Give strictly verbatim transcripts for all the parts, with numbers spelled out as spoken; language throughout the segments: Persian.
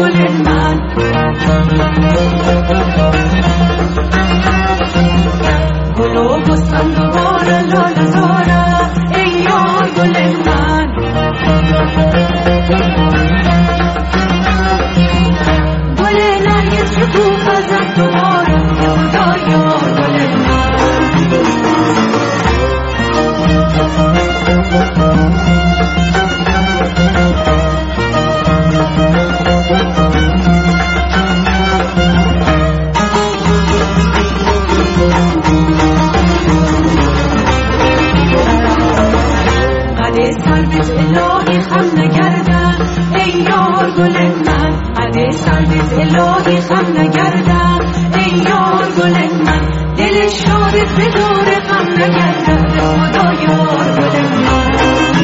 گل من. گل و بستان دوباره لاله زاره ای یار گل من. گل نرگس شکوفه زد دوباره خدا یار گل من. قده سربت الهی خم نگرده ای یار گل من. قده سربت الهی خم نگرده ای یار گل من. دل شادت به دور غم نگرده خدا یار گل من.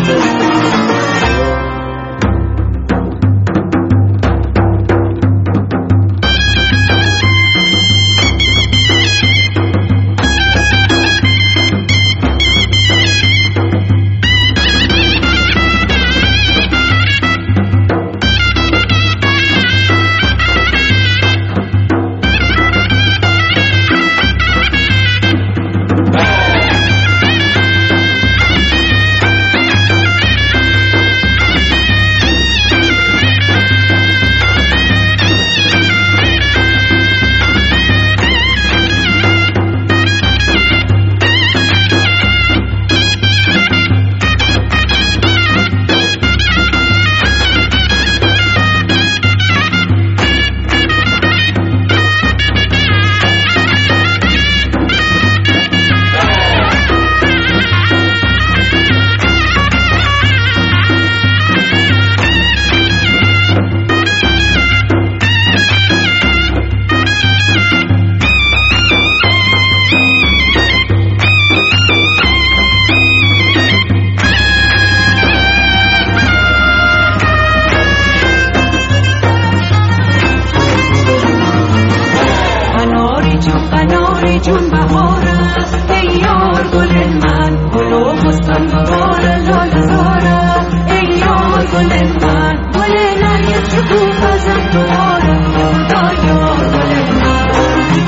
جون بهاره ای یار گل من. گل و بستان دوباره لاله زاره ای یار گل من. گل نرگس شکوفه زد دوباره خدا یار گل من.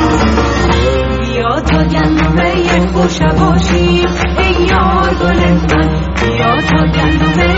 بیا تا گندم یک گوشه باشیم ای یار گل من. بیا تا گندم